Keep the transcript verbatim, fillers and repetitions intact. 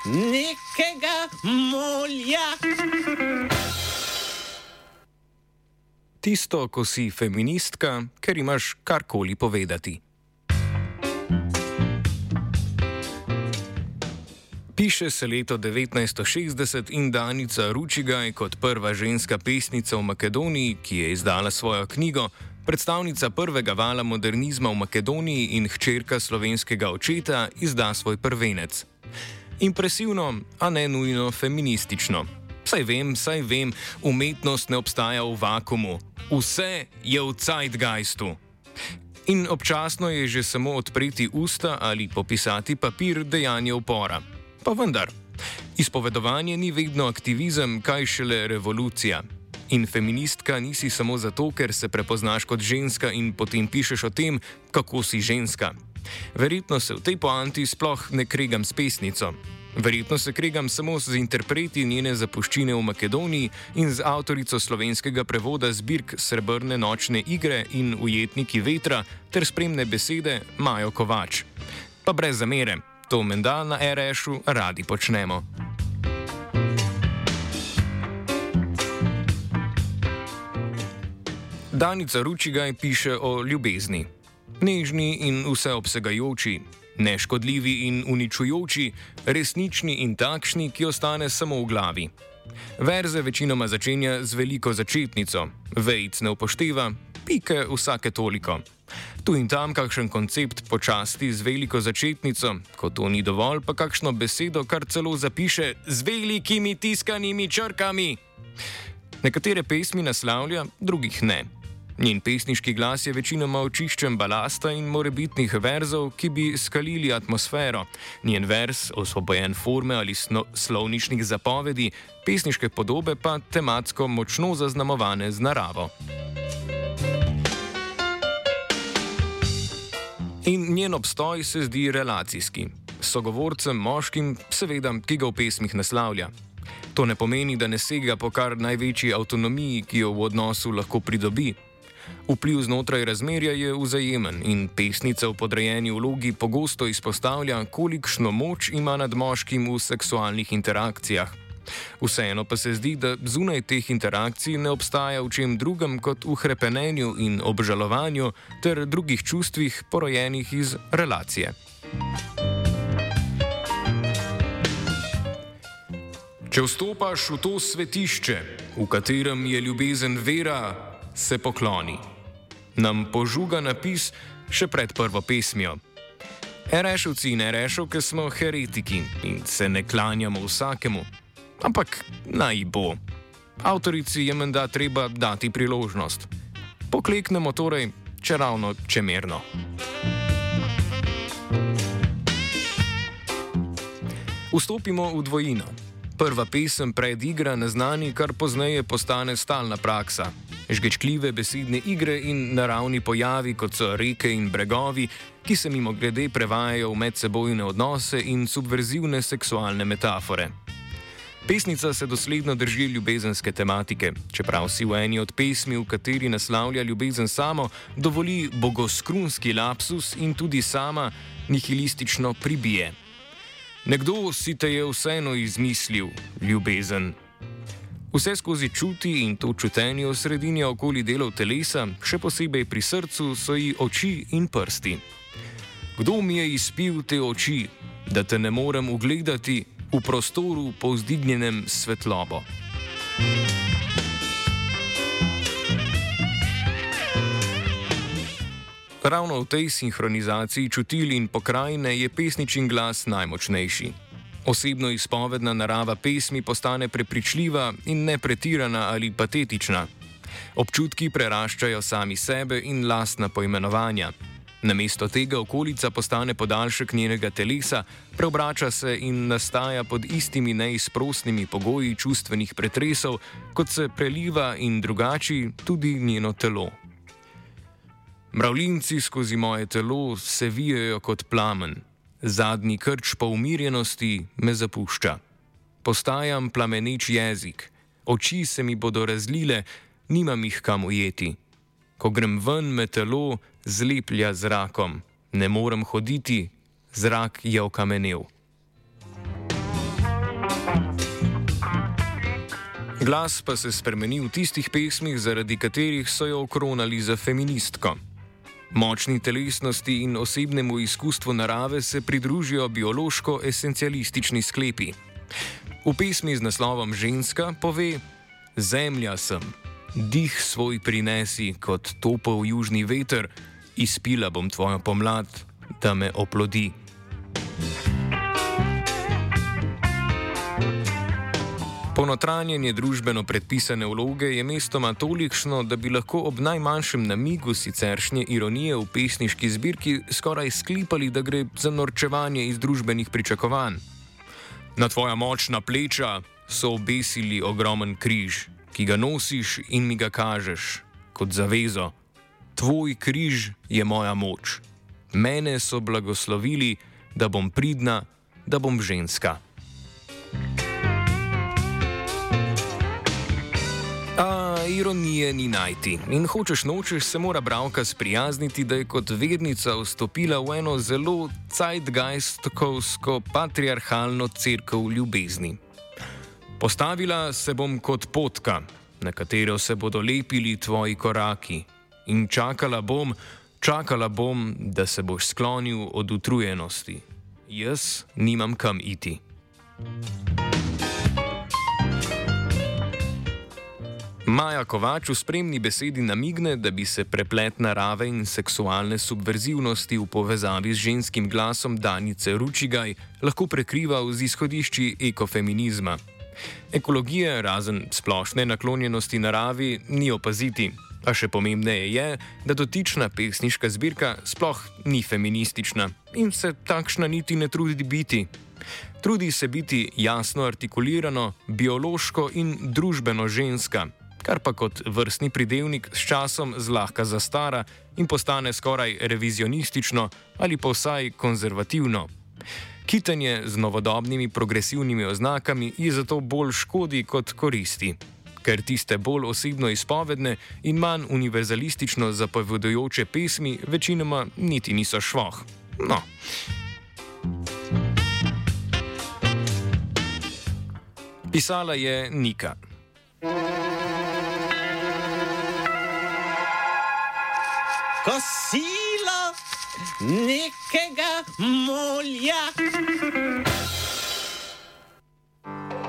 nekega molja. Tisto, ko si feministka, ker imaš karkoli povedati. Piše se leto devetnajststo šestdeset in Danica Ručigaj kot prva ženska pesnica v Makedoniji, ki je izdala svojo knjigo, predstavnica prvega vala modernizma v Makedoniji in hčerka slovenskega očeta, izda svoj prvenec. Impresivno, a ne nujno feministično. Saj vem, saj vem, umetnost ne obstaja v vakumu. Vse je v zeitgeistu. In občasno je že samo odpreti usta ali popisati papir dejanje upora. Pa vendar, izpovedovanje ni vedno aktivizem, kaj šele revolucija. In feministka nisi samo zato, ker se prepoznaš kot ženska in potem pišeš o tem, kako si ženska. Verjetno se v tej poanti sploh ne kregam s pesnico. Verjetno se kregam samo z interpreti njene zapuščine v Makedoniji in z avtorico slovenskega prevoda zbirk Srebrne nočne igre in Ujetniki vetra ter spremne besede Majo Kovač. Pa brez zamere, to menda na er eš-u radi počnemo. Danica Ručigaj piše o ljubezni. Nežni in vseobsegajoči, neškodljivi in uničujoči, resnični in takšni, ki ostane samo v glavi. Verze večinoma začenja z veliko začetnico, vejic ne upošteva, pike vsake toliko. Tu in tam kakšen koncept počasti z veliko začetnico, ko to ni dovolj, pa kakšno besedo kar celo zapiše z velikimi tiskanimi črkami. Nekatere pesmi naslavlja, drugih ne. Njen pesniški glas je večinoma očiščen balasta in morebitnih verzov, ki bi skalili atmosfero. Njen vers, osvobojen forme ali sno, slovničnih zapovedi, pesniške podobe pa tematsko močno zaznamovane z naravo. In njen obstoj se zdi relacijski. Sogovorcem, moškim, seveda, ki ga v pesmih naslavlja. To ne pomeni, da ne sega po kar največji avtonomiji, ki jo v odnosu lahko pridobi. Vpliv znotraj razmerja je vzajemen in pesnica v podrejeni vlogi pogosto izpostavlja, kolikšno moč ima nad moškim v seksualnih interakcijah. Vseeno pa se zdi, da zunaj teh interakcij ne obstaja v čem drugem kot v hrepenenju in obžalovanju ter drugih čustvih porojenih iz relacije. Če vstopaš v to svetišče, v katerem je ljubezen vera, se pokloni. Nam požuga napis še pred prvo pesmijo. Erešovci in erešovke smo heretiki in se ne klanjamo vsakemu. Ampak naj bo. Avtorici je menda treba dati priložnost. Pokleknemo torej, če ravno čemerno. Vstopimo v dvojino. Prva pesem predigra naznani, kar pozneje postane stalna praksa. Žgečkljive besedne igre in naravni pojavi, kot so reke in bregovi, ki se mimogrede prevajajo v medsebojne odnose in subverzivne seksualne metafore. Pesnica se dosledno drži ljubezenske tematike, čeprav si v eni od pesmi, v kateri naslavlja ljubezen samo, dovoli bogoskrunski lapsus in tudi sama nihilistično pribije. Nekdo si te je vseeno izmislil, ljubezen. Vse skozi čuti in to čutenje v sredini okoli delov telesa, še posebej pri srcu, so ji oči in prsti. Kdo mi je izpil te oči, da te ne morem ugledati v prostoru povzdignjenem svetlobo? Ravno v tej sinhronizaciji čutil in pokrajine je pesničin glas najmočnejši. Osebno izpovedna narava pesmi postane prepričljiva in ne pretirana ali patetična. Občutki preraščajo sami sebe in lastna poimenovanja. Namesto tega okolica postane podaljšek njenega telesa, preobrača se in nastaja pod istimi neizprosnimi pogoji čustvenih pretresov, kot se preliva in drugači tudi njeno telo. Mravljinci skozi moje telo se vijejo kot plamen. Zadnji krč po umirjenosti me zapušča. Postajam plameneč jezik, oči se mi bodo razlile, nimam jih kam ujeti. Ko grem ven, me telo zleplja zrakom. Ne morem hoditi, zrak je okamenel. Glas pa se spremeni v tistih pesmih, zaradi katerih so jo okronali za feministko. Močni telesnosti in osebnemu izkustvu narave se pridružijo biološko-esencialistični sklepi. V pesmi z naslovom Ženska pove: Zemlja sem, dih svoj prinesi kot topel južni veter, izpila bom tvojo pomlad, da me oplodi. Ponotranjenje družbeno predpisane vloge je mestoma tolikšno, da bi lahko ob najmanjšem namigu siceršnje ironije v pesniški zbirki skoraj sklepali, da gre za norčevanje iz družbenih pričakovanj. Na tvoja močna pleča so obesili ogromen križ, ki ga nosiš in mi ga kažeš kot zavezo. Tvoj križ je moja moč. Mene so blagoslovili, da bom pridna, da bom ženska. A ironije ni najti in hočeš nočeš se mora bralka sprijazniti, da je kot vednica vstopila v eno zelo zeitgeistovsko patriarhalno cerkev ljubezni. Postavila se bom kot potka, na katero se bodo lepili tvoji koraki, in čakala bom, čakala bom, da se boš sklonil od utrujenosti. Jaz nimam kam iti. Maja Kovač v spremni besedi namigne, da bi se preplet narave in seksualne subverzivnosti v povezavi z ženskim glasom Danice Ručigaj lahko prekrival z izhodišči ekofeminizma. Ekologije, razen splošne naklonjenosti naravi, ni opaziti, a še pomembneje je, da dotična pesniška zbirka sploh ni feministična in se takšna niti ne trudi biti. Trudi se biti jasno artikulirano, biološko in družbeno ženska, kar pa kot vrstni pridevnik s časom zlahka zastara in postane skoraj revizionistično ali pa vsaj konzervativno. Kitanje z novodobnimi progresivnimi oznakami je zato bolj škodi kot koristi, ker tiste bolj osebno izpovedne in manj univerzalistično zapovedujoče pesmi večinoma niti niso švoh. No. Pisala je Nika. Kosilo nekega molja.